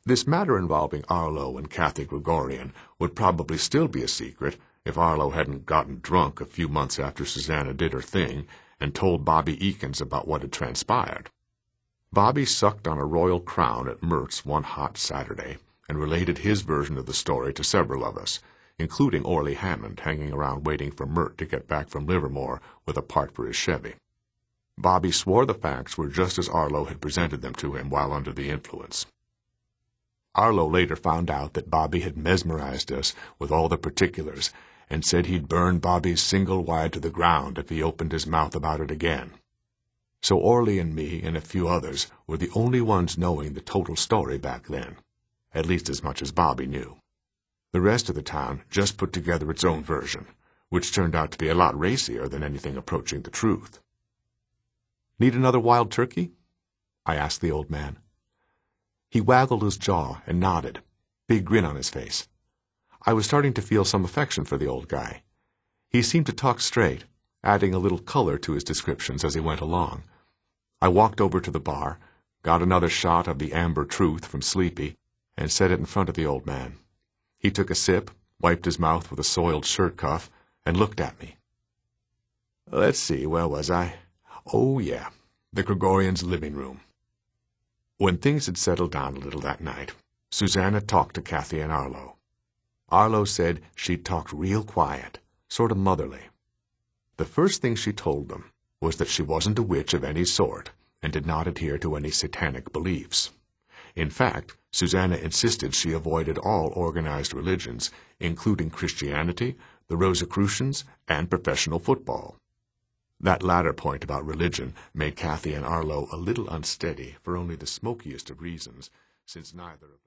This matter involving Arlo and Kathy Gregorian would probably still be a secret if Arlo hadn't gotten drunk a few months after Susanna did her thing and told Bobby Eakins about what had transpired. Bobby sucked on a royal crown at Mertz one hot Saturday and related his version of the story to several of us, including Orley Hammond, hanging around waiting for Mert to get back from Livermore with a part for his Chevy. Bobby swore the facts were just as Arlo had presented them to him while under the influence. Arlo later found out that Bobby had mesmerized us with all the particulars and said he'd burn Bobby's single wide to the ground if he opened his mouth about it again. So Orley and me and a few others were the only ones knowing the total story back then, at least as much as Bobby knew. The rest of the town just put together its own version, which turned out to be a lot racier than anything approaching the truth. "Need another wild turkey?" I asked the old man. He waggled his jaw and nodded, big grin on his face. I was starting to feel some affection for the old guy. He seemed to talk straight, adding a little color to his descriptions as he went along. I walked over to the bar, got another shot of the amber truth from Sleepy, and set it in front of the old man. He took a sip, wiped his mouth with a soiled shirt cuff, and looked at me. Let's see, where was I? Oh, yeah, the Gregorians' living room. When things had settled down a little that night, Susanna talked to Kathy and Arlo. Arlo said she'd talked real quiet, sort of motherly. The first thing she told them was that she wasn't a witch of any sort and did not adhere to any satanic beliefs. In fact, Susanna insisted she avoided all organized religions, including Christianity, the Rosicrucians, and professional football. That latter point about religion made Kathy and Arlo a little unsteady for only the smokiest of reasons, since neither of them